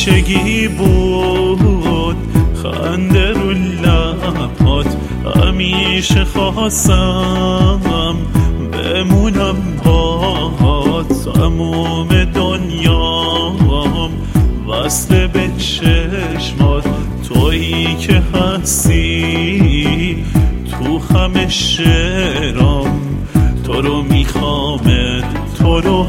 همیشگی بود خنده رو لبات، همیشه خواستم بمونم باهات، تموم دنیام وصل به چشمات، تویی که هستی تو همه شعرام، تو رو میخوامت، تو رو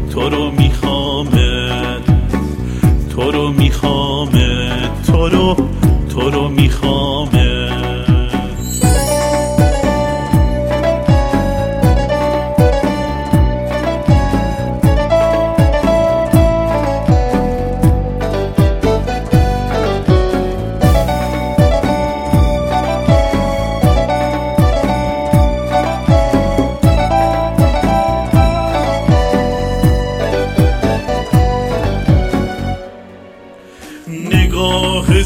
میخوامت، تو رو میخوامت، تو رو میخوامت. نگاه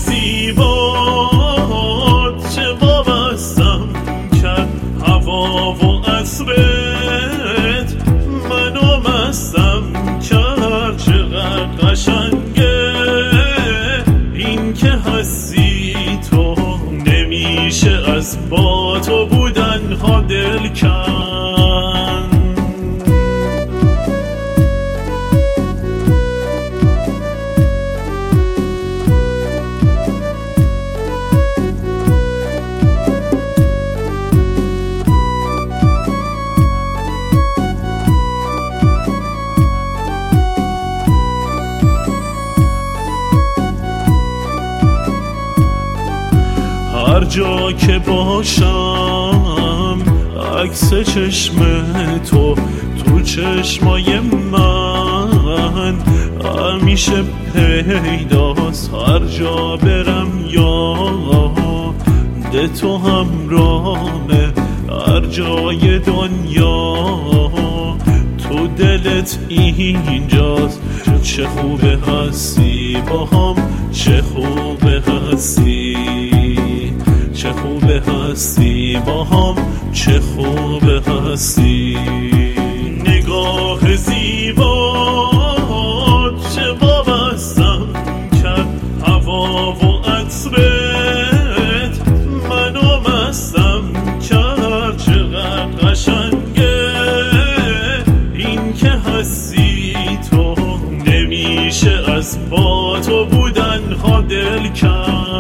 زیبات چه وابستم کرد، هوا و عطرت منو مستم کرد، چقدر قشنگه این که هستی تو، نمیشه از با تو بودن ها دل کن. هر جا که باشم عکس چشم تو تو چشمای من همیشه پیداست، هر جا برم یاد تو همراهمه، هر جای دنیا تو دلت اینجاست، چه خوبه هستی با هم، چه خوبه هستی، چه خوبه هستی با هم، چه خوبه هستی. نگاه زیبات چه وابستم کرد، هوا و عطرت منو مستم کرد، چقدر قشنگه این که هستی تو، نمیشه از با تو بودن ها دل کرد.